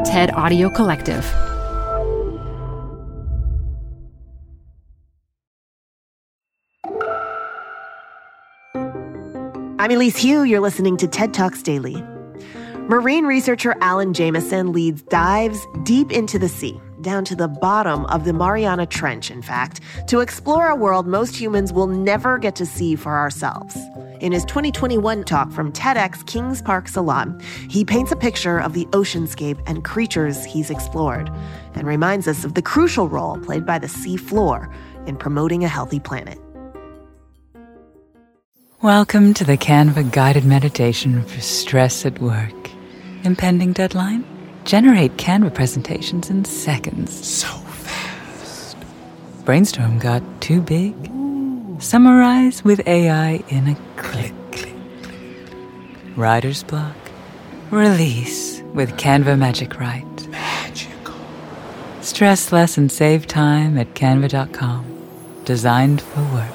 TED Audio Collective. I'm Elise Hu. You're listening to TED Talks Daily. Marine researcher Alan Jameson leads dives deep into the sea, down to the bottom of the Mariana Trench, in fact, to explore a world most humans will never get to see for ourselves. In his 2021 talk from TEDx Kings Park Salon, he paints a picture of the oceanscape and creatures he's explored and reminds us of the crucial role played by the sea floor in promoting a healthy planet. Welcome to the Canva guided meditation for stress at work. Impending deadline? Generate Canva presentations in seconds. So fast. Brainstorm got too big? Summarize with AI in a click. Writer's block? Release with Canva Magic Write. Magical. Stress less and save time at canva.com. Designed for work.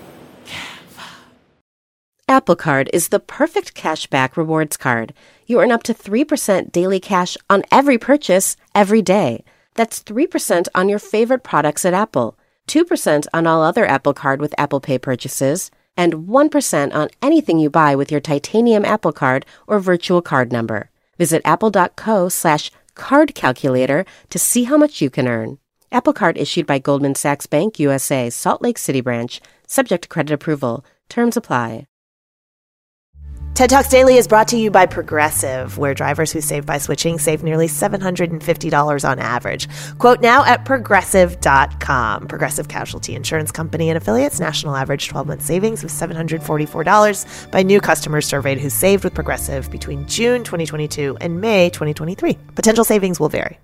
Apple Card is the perfect cashback rewards card. You earn up to 3% daily cash on every purchase, every day. That's 3% on your favorite products at Apple, 2% on all other Apple Card with Apple Pay purchases, and 1% on anything you buy with your titanium Apple Card or virtual card number. Visit apple.co/card calculator to see how much you can earn. Apple Card issued by Goldman Sachs Bank USA, Salt Lake City branch, subject to credit approval. Terms apply. TED Talks Daily is brought to you by Progressive, where drivers who save by switching save nearly $750 on average. Quote now at Progressive.com. Progressive Casualty Insurance Company and affiliates. National average 12-month savings of $744 by new customers surveyed who saved with Progressive between June 2022 and May 2023. Potential savings will vary.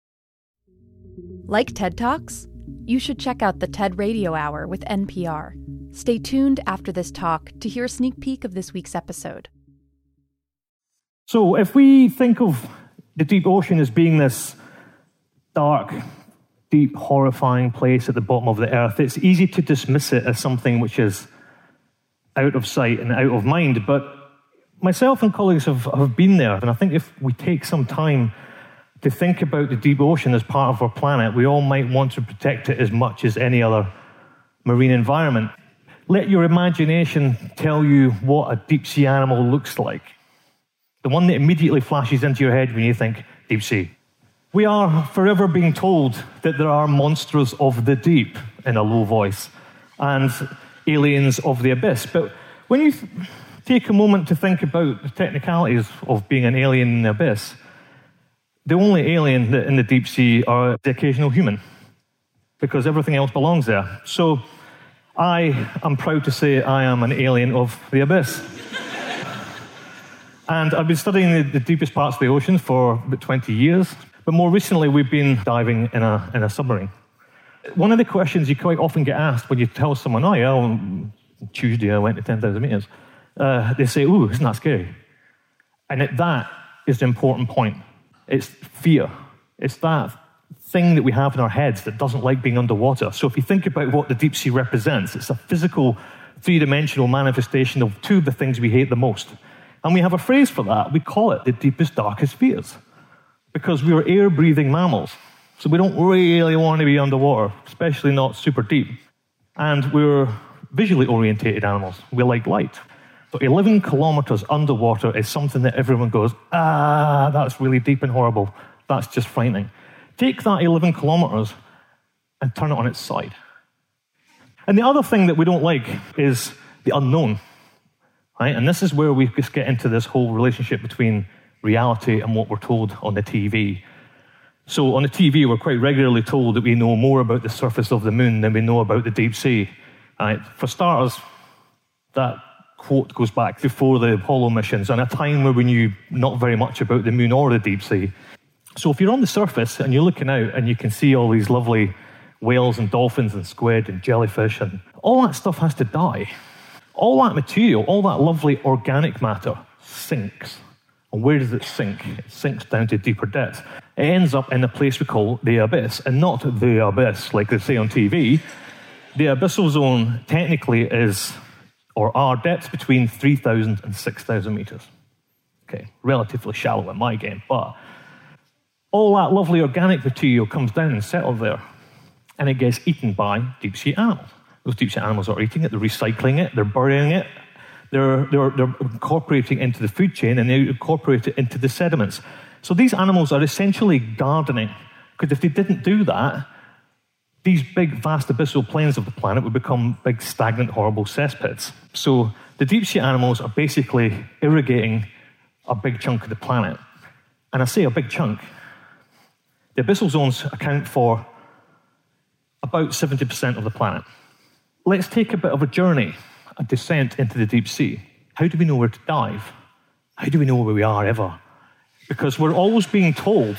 Like TED Talks? You should check out the TED Radio Hour with NPR. Stay tuned after this talk to hear a sneak peek of this week's episode. So if we think of the deep ocean as being this dark, deep, horrifying place at the bottom of the earth, it's easy to dismiss it as something which is out of sight and out of mind. But myself and colleagues have been there, and I think if we take some time to think about the deep ocean as part of our planet, we all might want to protect it as much as any other marine environment. Let your imagination tell you what a deep sea animal looks like. The one that immediately flashes into your head when you think deep sea. We are forever being told that there are monsters of the deep in a low voice and aliens of the abyss. But when you take a moment to think about the technicalities of being an alien in the abyss, the only alien in the deep sea are the occasional human, because everything else belongs there. So I am proud to say I am an alien of the abyss. And I've been studying the deepest parts of the ocean for about 20 years, but more recently we've been diving in a submarine. One of the questions you quite often get asked when you tell someone, oh yeah, on Tuesday I went to 10,000 meters, they say, ooh, isn't that scary? And that is the important point. It's fear. It's that thing that we have in our heads that doesn't like being underwater. So if you think about what the deep sea represents, it's a physical, three-dimensional manifestation of two of the things we hate the most. And we have a phrase for that. We call it the deepest, darkest fears, because we are air-breathing mammals. So we don't really want to be underwater, especially not super deep. And we're visually orientated animals. We like light. So 11 kilometers underwater is something that everyone goes, that's really deep and horrible. That's just frightening. Take that 11 kilometers and turn it on its side. And the other thing that we don't like is the unknown, right? And this is where we just get into this whole relationship between reality and what we're told on the TV. So on the TV, we're quite regularly told that we know more about the surface of the moon than we know about the deep sea. Right? For starters, that quote goes back before the Apollo missions, and a time where we knew not very much about the moon or the deep sea. So if you're on the surface and you're looking out and you can see all these lovely whales and dolphins and squid and jellyfish, and all that stuff has to die. All that material, all that lovely organic matter sinks. And where does it sink? It sinks down to deeper depths. It ends up in a place we call the abyss, and not the abyss like they say on TV. The abyssal zone technically is, or are, depths between 3,000 and 6,000 meters. Okay, relatively shallow in my game, but all that lovely organic material comes down and settles there, and it gets eaten by deep-sea animals. Those deep-sea animals are eating it, they're recycling it, they're burying it, they're incorporating into the food chain, and they incorporate it into the sediments. So these animals are essentially gardening, because if they didn't do that, these big, vast abyssal plains of the planet would become big, stagnant, horrible cesspits. So the deep-sea animals are basically irrigating a big chunk of the planet. And I say a big chunk. The abyssal zones account for about 70% of the planet. Let's take a bit of a journey, a descent into the deep sea. How do we know where to dive? How do we know where we are ever? Because we're always being told.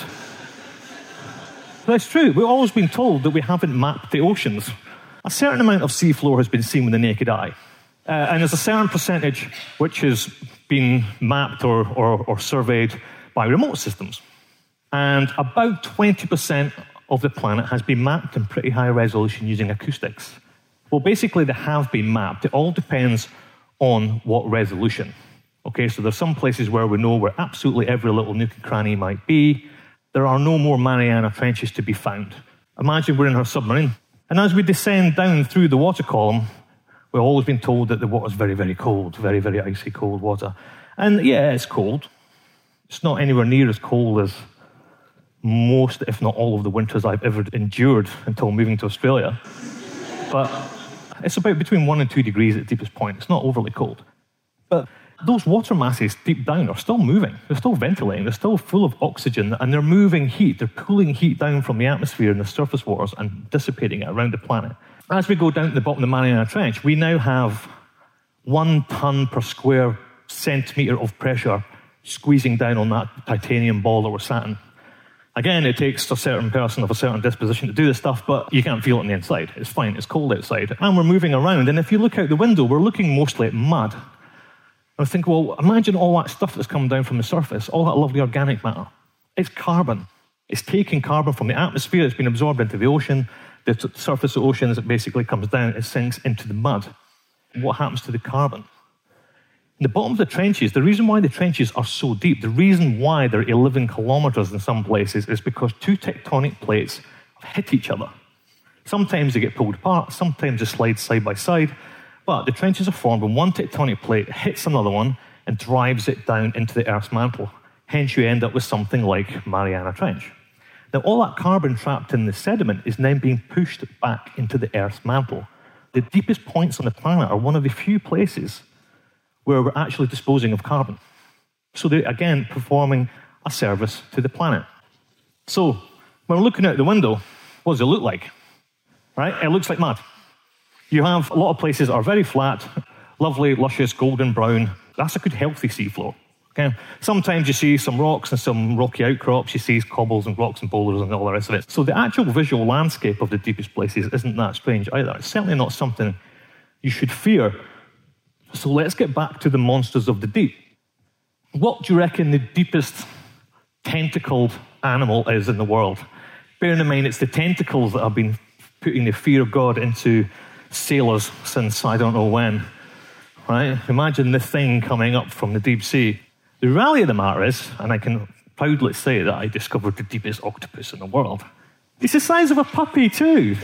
That's true. We're always being told that we haven't mapped the oceans. A certain amount of seafloor has been seen with the naked eye. And there's a certain percentage which has been mapped or surveyed by remote systems. And about 20% of the planet has been mapped in pretty high resolution using acoustics. Well, basically, they have been mapped. It all depends on what resolution. Okay, so there's some places where we know where absolutely every little nook and cranny might be. There are no more Mariana Trenches to be found. Imagine we're in our submarine. And as we descend down through the water column, we've always been told that the water's very, very cold, very, very icy cold water. And yeah, it's cold. It's not anywhere near as cold as most, if not all, of the winters I've ever endured until moving to Australia. But it's about between 1 and 2 degrees at the deepest point. It's not overly cold. But those water masses deep down are still moving. They're still ventilating. They're still full of oxygen, and they're moving heat. They're pulling heat down from the atmosphere and the surface waters and dissipating it around the planet. As we go down to the bottom of the Mariana Trench, we now have 1 ton per square centimetre of pressure squeezing down on that titanium ball that we're sat in. Again, it takes a certain person of a certain disposition to do this stuff, but you can't feel it on the inside. It's fine. It's cold outside. And we're moving around, and if you look out the window, we're looking mostly at mud. I think, well, imagine all that stuff that's come down from the surface, all that lovely organic matter. It's carbon. It's taking carbon from the atmosphere. It's been absorbed into the ocean. The surface of the ocean, as it basically comes down, it sinks into the mud. What happens to the carbon? In the bottom of the trenches, the reason why the trenches are so deep, the reason why they're 11 kilometers in some places is because 2 tectonic plates have hit each other. Sometimes they get pulled apart, sometimes they slide side by side, but the trenches are formed when 1 tectonic plate hits another one and drives it down into the Earth's mantle. Hence, you end up with something like Mariana Trench. Now, all that carbon trapped in the sediment is now being pushed back into the Earth's mantle. The deepest points on the planet are one of the few places where we're actually disposing of carbon. So they're, again, performing a service to the planet. So when we're looking out the window, what does it look like? Right? It looks like mud. You have a lot of places that are very flat, lovely, luscious, golden brown. That's a good, healthy seafloor. Okay? Sometimes you see some rocks and some rocky outcrops. You see cobbles and rocks and boulders and all the rest of it. So the actual visual landscape of the deepest places isn't that strange either. It's certainly not something you should fear. So let's get back to the monsters of the deep. What do you reckon the deepest tentacled animal is in the world? Bearing in mind it's the tentacles that have been putting the fear of God into sailors since I don't know when. Right? Imagine this thing coming up from the deep sea. The reality of the matter is, and I can proudly say that I discovered the deepest octopus in the world. It's the size of a puppy too.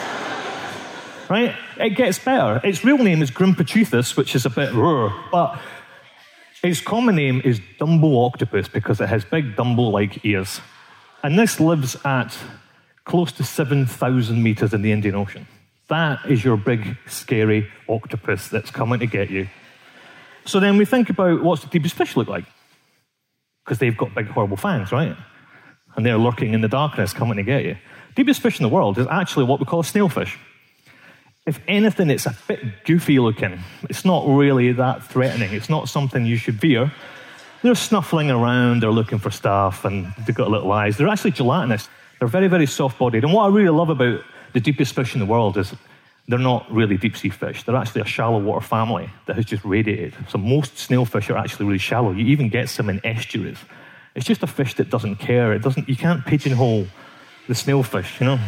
Right? It gets better. Its real name is Grimpoteuthis, which is a bit raw, but its common name is Dumbo octopus because it has big Dumbo-like ears. And this lives at close to 7,000 meters in the Indian Ocean. That is your big, scary octopus that's coming to get you. So then we think about what's the deepest fish look like? Because they've got big, horrible fangs, right? And they're lurking in the darkness, coming to get you. Deepest fish in the world is actually what we call a snailfish. If anything, it's a bit goofy looking. It's not really that threatening. It's not something you should fear. They're snuffling around, they're looking for stuff, and they've got little eyes. They're actually gelatinous. They're very, very soft-bodied. And what I really love about the deepest fish in the world is they're not really deep-sea fish. They're actually a shallow water family that has just radiated. So most snailfish are actually really shallow. You even get some in estuaries. It's just a fish that doesn't care. You can't pigeonhole the snailfish, you know.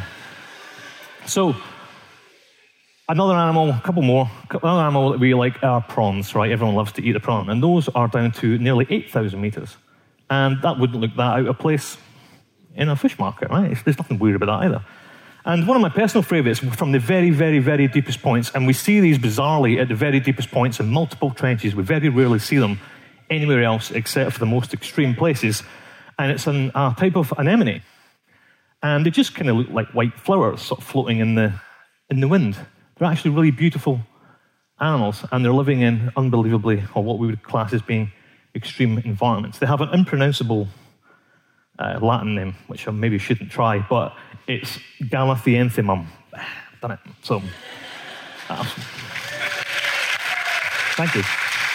So another animal, a couple more. Another animal that we like are prawns, right? Everyone loves to eat a prawn. And those are down to nearly 8,000 meters. And that wouldn't look that out of place in a fish market, right? There's nothing weird about that either. And one of my personal favourites from the very, very, very deepest points, and we see these bizarrely at the very deepest points in multiple trenches. We very rarely see them anywhere else except for the most extreme places. And it's a type of anemone. And they just kind of look like white flowers sort of floating in the wind. They're actually really beautiful animals, and they're living in unbelievably, or what we would class as being extreme environments. They have an unpronounceable Latin name, which I maybe shouldn't try, but it's Galathianthemum. Done it. So, thank you.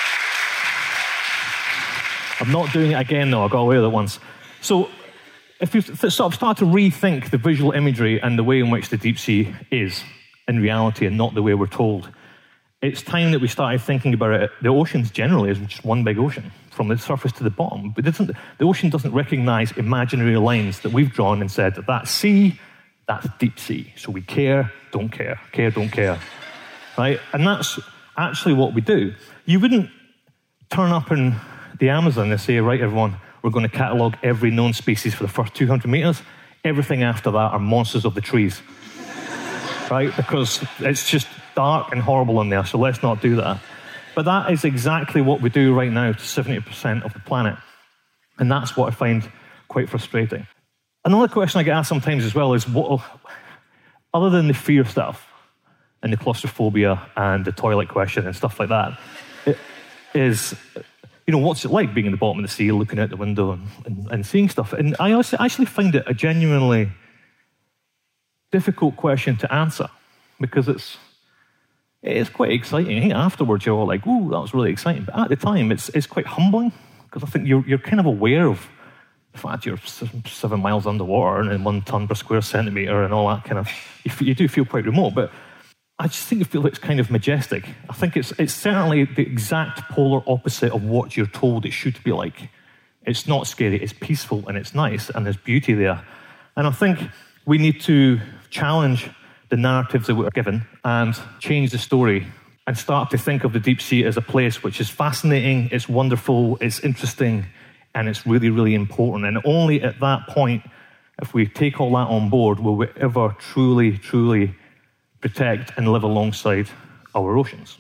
I'm not doing it again, though. I got away with it once. So, if you sort of start to rethink the visual imagery and the way in which the deep sea is in reality and not the way we're told, it's time that we started thinking about it. The oceans generally is just one big ocean, from the surface to the bottom. But the ocean doesn't recognize imaginary lines that we've drawn and said, that's sea, that's deep sea. So we care, don't care, don't care. Right? And that's actually what we do. You wouldn't turn up in the Amazon and say, right, everyone, we're going to catalogue every known species for the first 200 meters. Everything after that are monsters of the trees. Right? Because it's just dark and horrible in there, so let's not do that. But that is exactly what we do right now to 70% of the planet. And that's what I find quite frustrating. Another question I get asked sometimes as well is, what, other than the fear stuff and the claustrophobia and the toilet question and stuff like that, it is, what's it like being in the bottom of the sea, looking out the window and seeing stuff? And I actually find it a genuinely difficult question to answer, because it is quite exciting. I think afterwards you're all like, ooh, that was really exciting. But at the time, it's quite humbling, because I think you're kind of aware of the fact you're 7 miles underwater and 1 ton per square centimetre and all that kind of... You do feel quite remote, but I just think you feel it's kind of majestic. I think it's certainly the exact polar opposite of what you're told it should be like. It's not scary, it's peaceful and it's nice and there's beauty there. And I think we need to challenge the narratives that we're given and change the story and start to think of the deep sea as a place which is fascinating, it's wonderful, it's interesting, and it's really, really important. And only at that point, if we take all that on board, will we ever truly, truly protect and live alongside our oceans.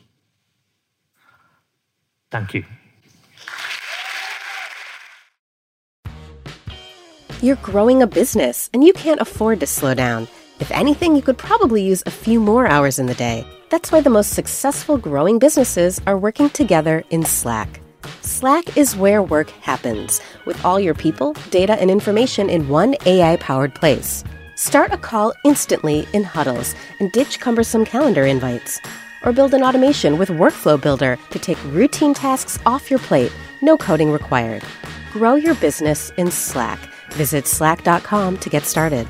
Thank you. You're growing a business, and you can't afford to slow down. If anything, you could probably use a few more hours in the day. That's why the most successful growing businesses are working together in Slack. Slack is where work happens, with all your people, data, and information in one AI-powered place. Start a call instantly in huddles and ditch cumbersome calendar invites. Or build an automation with Workflow Builder to take routine tasks off your plate, no coding required. Grow your business in Slack. Visit slack.com to get started.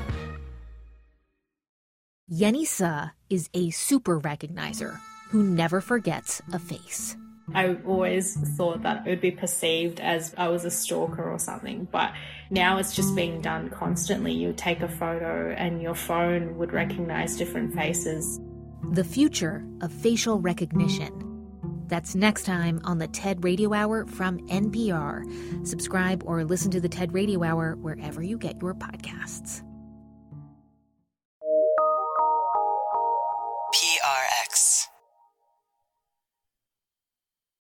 Yenisa is a super recognizer who never forgets a face. I always thought that it would be perceived as I was a stalker or something, but now it's just being done constantly. You take a photo and your phone would recognize different faces. The future of facial recognition. That's next time on the TED Radio Hour from NPR. Subscribe or listen to the TED Radio Hour wherever you get your podcasts.